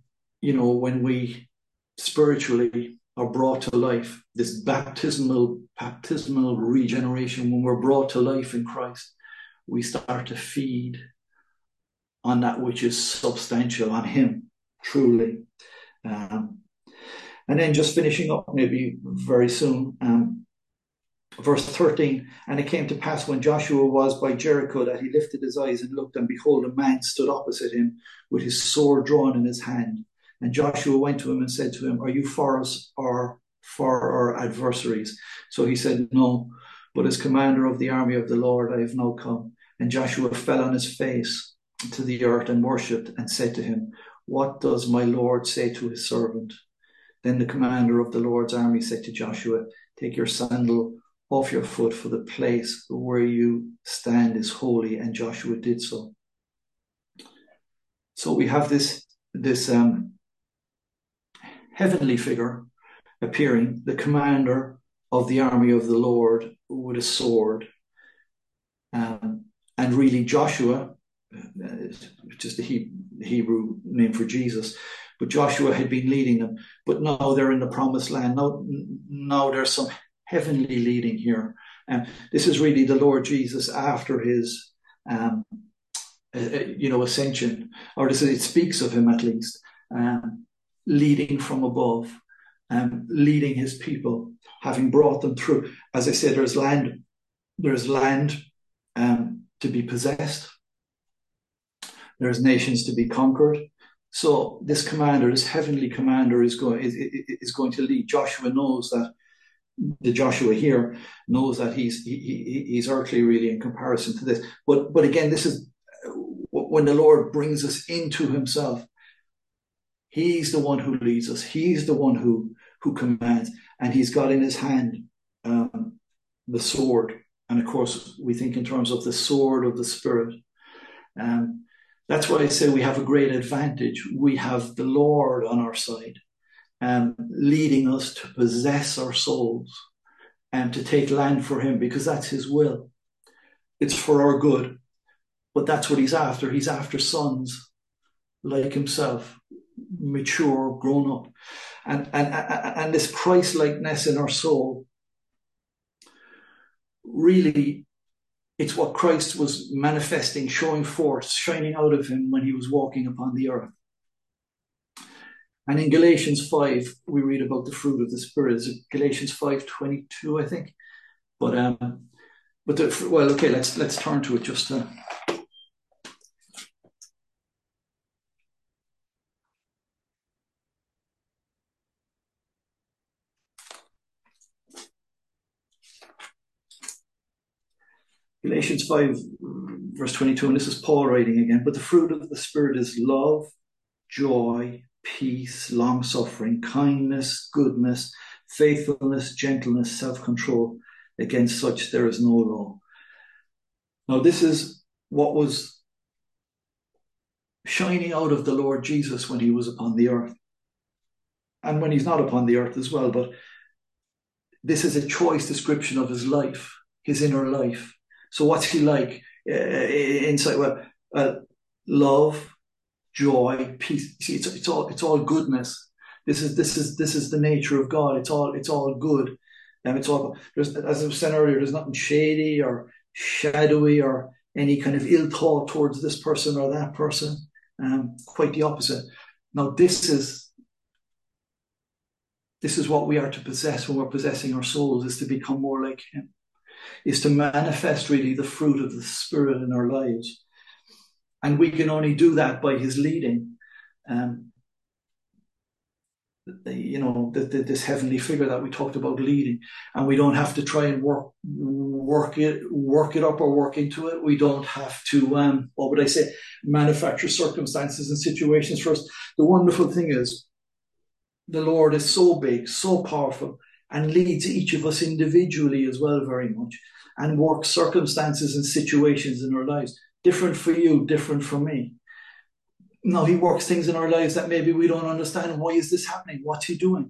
spiritually are brought to life, this baptismal regeneration, when we're brought to life in Christ, we start to feed on that which is substantial, on him, truly. And then just finishing up maybe very soon, verse 13, and it came to pass when Joshua was by Jericho that he lifted his eyes and looked, and behold, a man stood opposite him with his sword drawn in his hand. And Joshua went to him and said to him, are you for us or for our adversaries? So he said, no, but as commander of the army of the Lord I have now come. And Joshua fell on his face to the earth and worshipped and said to him, what does my Lord say to his servant? Then the commander of the Lord's army said to Joshua, take your sandal off your foot, for the place where you stand is holy. And Joshua did so. So we have this heavenly figure appearing, the commander of the army of the Lord with a sword. And really Joshua, which is the Hebrew name for Jesus, but Joshua had been leading them. But now they're in the promised land. Now there's some heavenly leading here. And this is really the Lord Jesus after his ascension, or it speaks of him at least, leading from above, leading his people, having brought them through. As I said, there's land to be possessed. There's nations to be conquered. So this commander, this heavenly commander, is going to lead. Joshua knows that. The Joshua here knows that he's earthly really in comparison to this. But again, this is when the Lord brings us into himself. He's the one who leads us. He's the one who commands, and he's got in his hand the sword. And of course, we think in terms of the sword of the Spirit. That's why I say we have a great advantage. We have the Lord on our side, leading us to possess our souls and to take land for him, because that's his will. It's for our good, but that's what he's after. He's after sons like himself, mature, grown up. And this Christ-likeness in our soul, really, it's what Christ was manifesting, showing forth, shining out of him when he was walking upon the earth. And in Galatians 5, we read about the fruit of the Spirit. Is it Galatians 5:22, I think? Well, okay, let's turn to it just to. Galatians 5, verse 22, and this is Paul writing again. But the fruit of the Spirit is love, joy, peace, long-suffering, kindness, goodness, faithfulness, gentleness, self-control. Against such there is no law. Now, this is what was shining out of the Lord Jesus when he was upon the earth. And when he's not upon the earth as well. But this is a choice description of his life, his inner life. So what's he like inside? Well, love, joy, peace. See, it's all goodness. This is the nature of God. It's all good. It's all, as I was saying earlier, there's nothing shady or shadowy or any kind of ill thought towards this person or that person. Quite the opposite. Now, this is what we are to possess when we're possessing our souls, is to become more like him, is to manifest really the fruit of the Spirit in our lives. And we can only do that by his leading. This heavenly figure that we talked about leading, and we don't have to try and work it up or work into it. We don't have to, manufacture circumstances and situations for us. The wonderful thing is, the Lord is so big, so powerful, and leads each of us individually as well very much, and works circumstances and situations in our lives. Different for you, different for me. Now, he works things in our lives that maybe we don't understand. Why is this happening? What's he doing?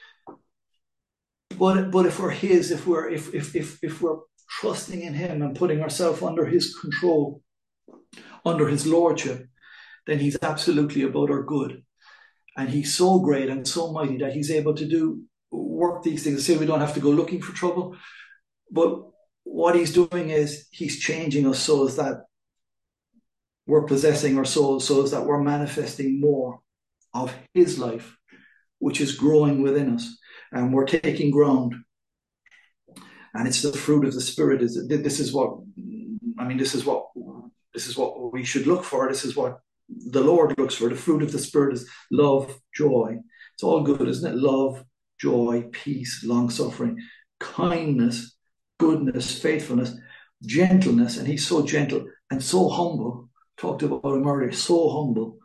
But if we're his, if we're trusting in him and putting ourselves under his control, under his lordship, then he's absolutely about our good. And he's so great and so mighty that he's able to work these things. I say we don't have to go looking for trouble, but what he's doing is he's changing us so as that we're possessing our souls, so as that we're manifesting more of his life, which is growing within us, and we're taking ground. And it's the fruit of the Spirit. This is what we should look for. This is what the Lord looks for. The fruit of the Spirit is love, joy. It's all good, isn't it? Love, joy, peace, long-suffering, kindness, goodness, faithfulness, gentleness. And he's so gentle and so humble. Talked about him earlier. So humble.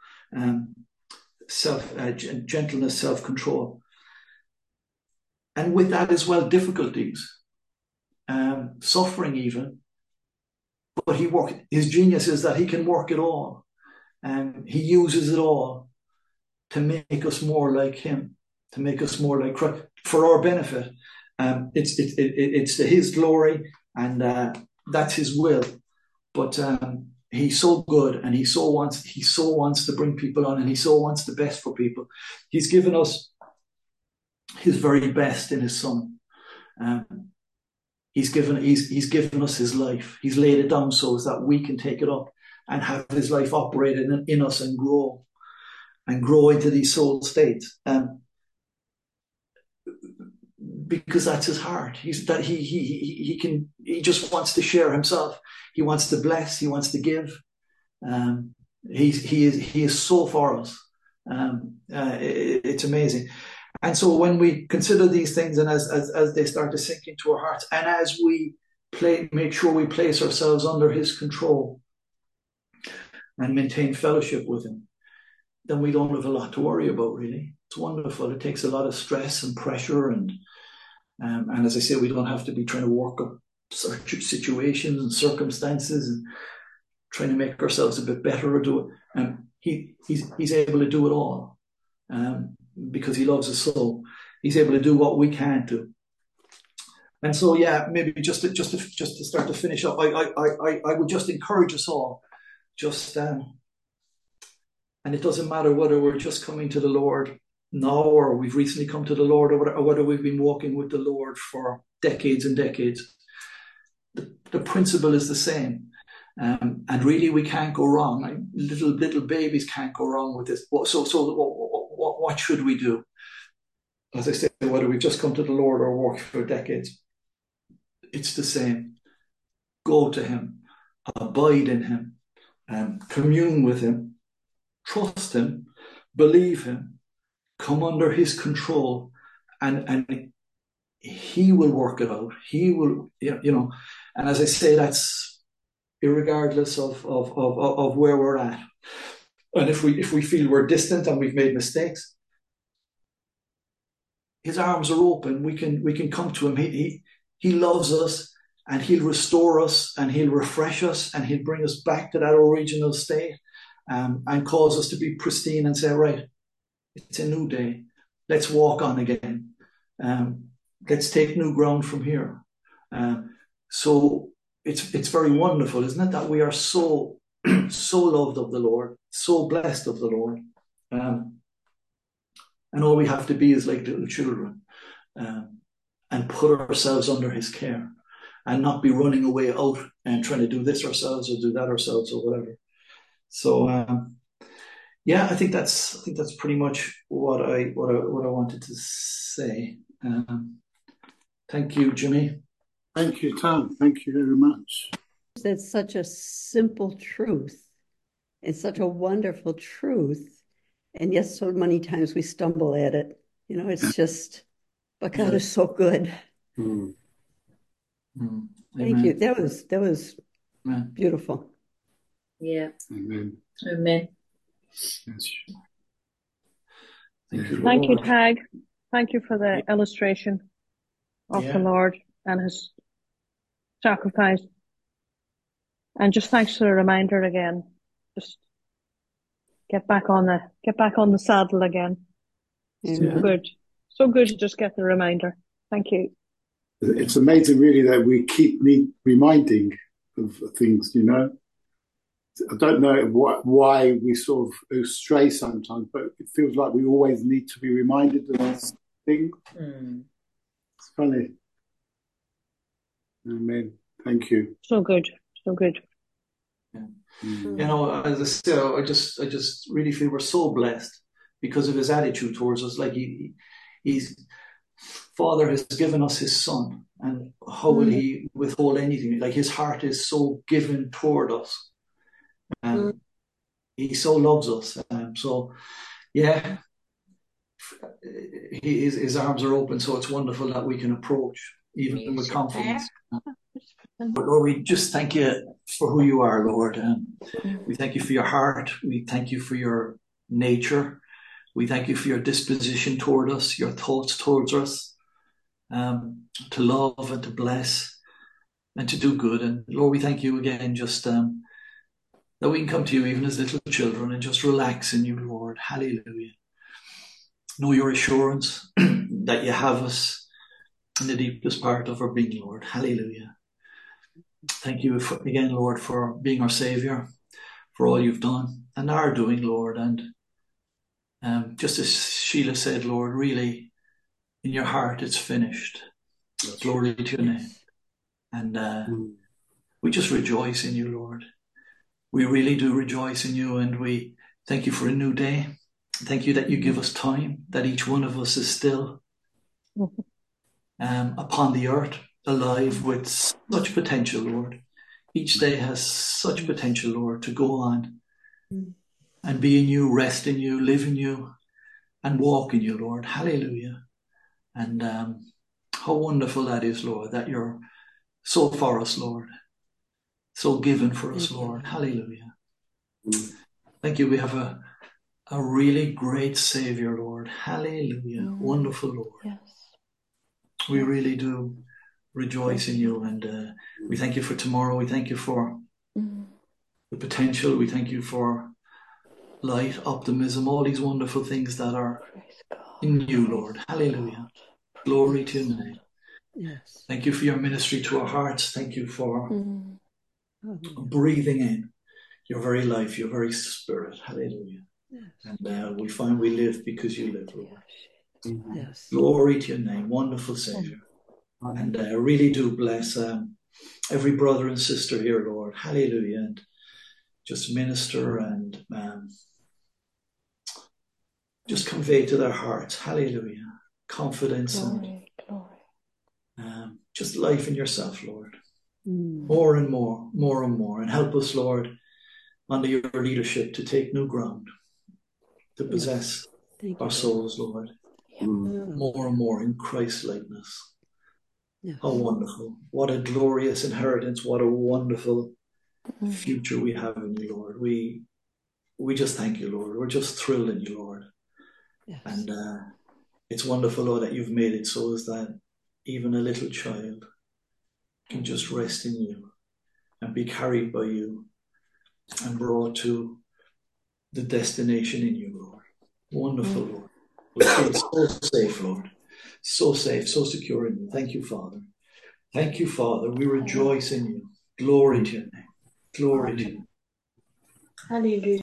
Gentleness, self-control. And with that as well, difficulties, suffering even. But his genius is that he can work it all. He uses it all to make us more like him, to make us more like Christ, for our benefit. It's to his glory, and that's his will. But he's so good, and he so wants to bring people on, and he so wants the best for people. He's given us his very best in his Son. He's given us his life. He's laid it down so as that we can take it up and have his life operated in us and grow into these soul states. Because that's his heart. He just wants to share himself. He wants to bless. He wants to give. He is so for us. It's amazing. And so when we consider these things, and as they start to sink into our hearts, and as we make sure we place ourselves under his control and maintain fellowship with him, then we don't have a lot to worry about, really. It's wonderful. It takes a lot of stress and pressure, and as I say, we don't have to be trying to work up situations and circumstances and trying to make ourselves a bit better or do it. He's able to do it all because he loves us so. He's able to do what we can't do. And so, yeah, maybe just to start to finish up, I would just encourage us all, just And it doesn't matter whether we're just coming to the Lord now, or we've recently come to the Lord, or whether we've been walking with the Lord for decades and decades. The principle is the same. And really, we can't go wrong. Like, little babies can't go wrong with this. So what should we do? As I say, whether we've just come to the Lord or worked for decades, it's the same. Go to Him, abide in Him, commune with Him, trust Him, believe Him, come under His control, and He will work it out. He will, And as I say, that's irregardless of where we're at. And if we feel we're distant and we've made mistakes, His arms are open. We can come to Him. He loves us, and He'll restore us, and He'll refresh us, and He'll bring us back to that original state, and cause us to be pristine and say, right, it's a new day. Let's walk on again. Let's take new ground from here. So it's very wonderful, isn't it, that we are so so loved of the Lord, so blessed of the Lord. And all we have to be is like little children, and put ourselves under His care, and not be running away out and trying to do this ourselves or do that ourselves or whatever. So I think that's pretty much what I wanted to say. Thank you, Jimmy. Thank you, Tom. Thank you very much. It's such a simple truth. It's such a wonderful truth. And yet so many times we stumble at it. It's just, but God is so good. Mm. Thank you. That was beautiful. Yeah. Amen. Amen. Yes. Thank you, Tag. Thank you for the illustration of the Lord and His sacrifice. And just thanks for the reminder again. Just get back on the saddle again. Good. So good to just get the reminder. Thank you. It's amazing, really, that we keep reminding of things, I don't know why we sort of stray sometimes, but it feels like we always need to be reminded of this thing. It's funny. Amen. Thank you. So good. So good. Yeah. As I say, I just really feel we're so blessed because of His attitude towards us. Like He's Father has given us His Son, and how will He withhold anything? Like, His heart is so given toward us. He so loves us. His arms are open, so it's wonderful that we can approach, even with confidence. But Lord, we just thank You for who You are, Lord. We thank You for Your heart. We thank You for Your nature. We thank You for Your disposition toward us, Your thoughts towards us, to love and to bless and to do good. And Lord, we thank You again, just that we can come to You even as little children and just relax in You, Lord. Hallelujah. Know Your assurance that You have us in the deepest part of our being, Lord. Hallelujah. Thank You again, Lord, for being our Saviour, for all You've done and are doing, Lord. And just as Sheila said, Lord, really, in Your heart, it's finished. Glory to Your name. And we just rejoice in You, Lord. We really do rejoice in You, and we thank You for a new day. Thank You that You give us time, that each one of us is still upon the earth, alive with such potential, Lord. Each day has such potential, Lord, to go on and be in You, rest in You, live in You, and walk in You, Lord. Hallelujah. And how wonderful that is, Lord, that You're so for us, Lord. So given for us, Lord. Hallelujah. Thank You. We have a really great Savior, Lord. Hallelujah. Wonderful, Lord. Yes. We really do rejoice in You, and we thank You for tomorrow. We thank You for the potential. We thank You for light, optimism, all these wonderful things that are in You, Lord. Hallelujah. Glory to Your name. Yes. Thank You for Your ministry to our hearts. Thank You for breathing in Your very life, Your very spirit. Hallelujah. And we find we live because you live, Lord. Yes. Glory to your name, wonderful Savior. And really do bless every brother and sister here, Lord. Hallelujah. And just minister and just convey to their hearts, hallelujah, confidence Glory. and just life in yourself, Lord. More and more. And help us, Lord, under your leadership to take new ground, to possess our souls, Lord. More and more in Christ's likeness. Yes. How wonderful. What a glorious inheritance. What a wonderful future we have in you, Lord. We just thank you, Lord. We're just thrilled in you, Lord. Yes. And it's wonderful, Lord, that you've made it so as that even a little child can just rest in you and be carried by you and brought to the destination in you, Lord. Wonderful, Lord. We feel so safe, Lord. So safe, so secure in you. Thank you, Father. Thank you, Father. We rejoice in you. Glory to your name. Glory to you. Hallelujah.